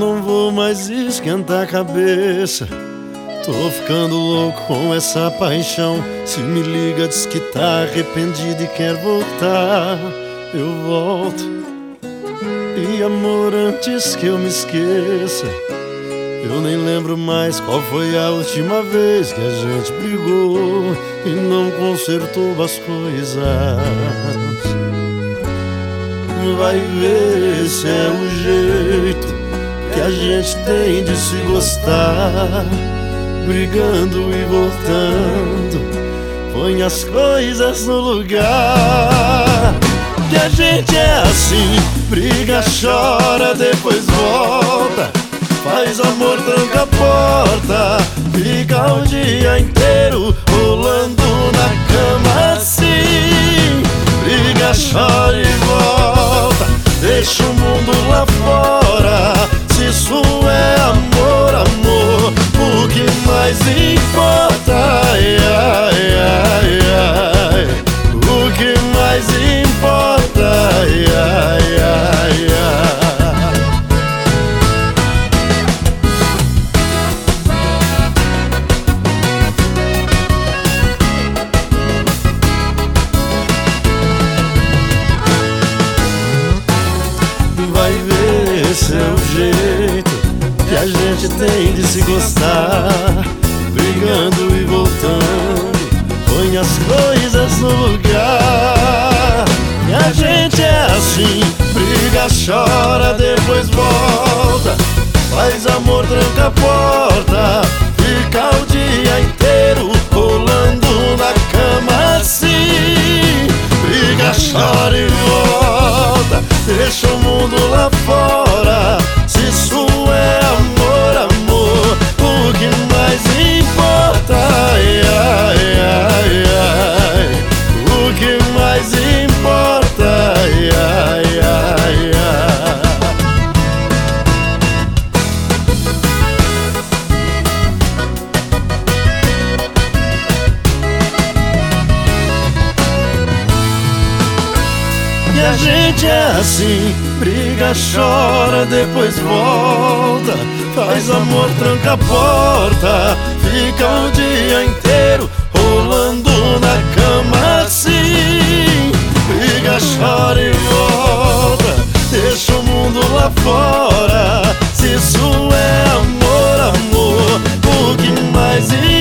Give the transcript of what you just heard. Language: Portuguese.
não vou mais esquentar a cabeça. Tô ficando louco com essa paixão. Se me liga, diz que tá arrependido e quer voltar. Eu volto. E amor, antes que eu me esqueça, eu nem lembro mais qual foi a última vez que a gente brigou e não consertou as coisas. Vai ver se é o jeito que a gente tem de se gostar, brigando e voltando, põe as coisas no lugar. Que a gente é assim, briga, chora, depois volta, faz amor, tranca a porta, fica o dia inteiro rolando na cama assim. Briga, chora e volta, deixa o mundo lá fora. Se isso é amor, amor, o que mais importa? Ai, ai, ai, ai. O que mais importa? Ai, ai, ai, ai. Vai ver esse é o jeito que a gente tem de se gostar, brigando e voltando, põe as coisas no lugar. E a gente é assim, briga, chora, depois volta, faz amor, tranca a porta, fica o dia inteiro rolando na cama assim. Briga, chora e volta, deixa o mundo lá fora. Se isso é amor, amor, o que mais importa? Ai, ai, ai, ai. O que mais importa? Ai, ai, ai, ai. E a gente é assim, briga, chora, depois volta, faz amor, tranca a porta, fica o dia inteiro rolando na cama assim. Briga, chora e volta, deixa o mundo lá fora. Se isso é amor, amor, o que mais importa?